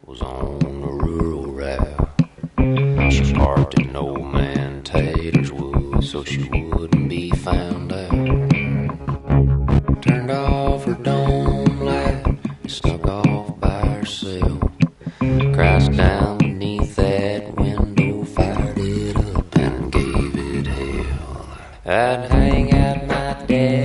was on a rural route. She parked in old man Taylor's woods so she wouldn't be found out. Turned off her dome light, snuck off by herself. Crashed down beneath that window, fired it up and gave it hell. I'd hang out my dad